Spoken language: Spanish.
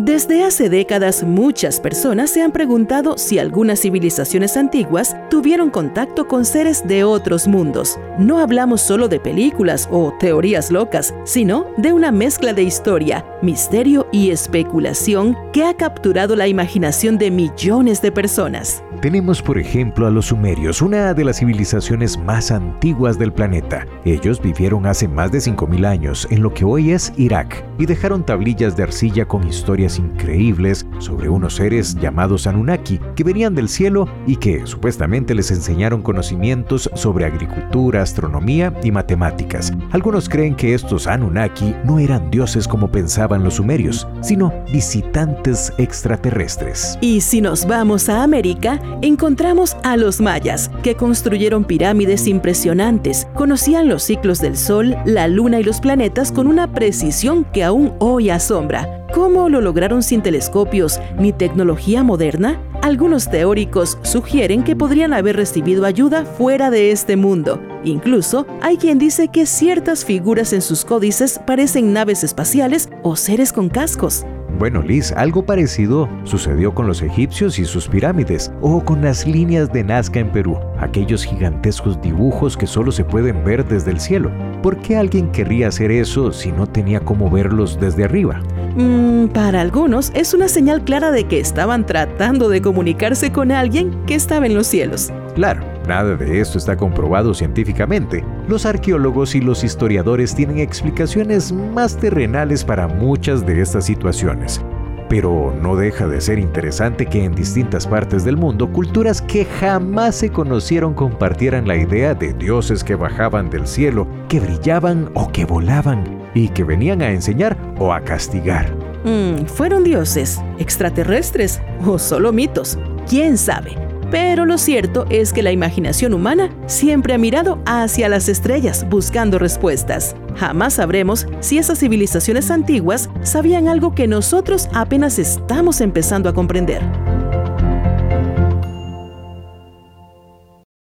Desde hace décadas, muchas personas se han preguntado si algunas civilizaciones antiguas tuvieron contacto con seres de otros mundos. No hablamos solo de películas o teorías locas, sino de una mezcla de historia, misterio y especulación que ha capturado la imaginación de millones de personas. Tenemos, por ejemplo, a los sumerios, una de las civilizaciones más antiguas del planeta. Ellos vivieron hace más de 5.000 años en lo que hoy es Irak y dejaron tablillas de arcilla con historias increíbles sobre unos seres llamados Anunnaki que venían del cielo y que supuestamente les enseñaron conocimientos sobre agricultura, astronomía y matemáticas. Algunos creen que estos Anunnaki no eran dioses como pensaban los sumerios, sino visitantes extraterrestres. Y si nos vamos a América, encontramos a los mayas, que construyeron pirámides impresionantes, conocían los ciclos del sol, la luna y los planetas con una precisión que aún hoy asombra. ¿Cómo lo lograron sin telescopios ni tecnología moderna? Algunos teóricos sugieren que podrían haber recibido ayuda fuera de este mundo. Incluso hay quien dice que ciertas figuras en sus códices parecen naves espaciales o seres con cascos. Bueno, Liz, algo parecido sucedió con los egipcios y sus pirámides, o con las líneas de Nazca en Perú, aquellos gigantescos dibujos que solo se pueden ver desde el cielo. ¿Por qué alguien querría hacer eso si no tenía cómo verlos desde arriba? Para algunos es una señal clara de que estaban tratando de comunicarse con alguien que estaba en los cielos. Claro, nada de esto está comprobado científicamente. Los arqueólogos y los historiadores tienen explicaciones más terrenales para muchas de estas situaciones. Pero no deja de ser interesante que en distintas partes del mundo, culturas que jamás se conocieron compartieran la idea de dioses que bajaban del cielo, que brillaban o que volaban, y que venían a enseñar o a castigar. ¿Fueron dioses, extraterrestres o solo mitos? ¿Quién sabe? Pero lo cierto es que la imaginación humana siempre ha mirado hacia las estrellas buscando respuestas. Jamás sabremos si esas civilizaciones antiguas sabían algo que nosotros apenas estamos empezando a comprender.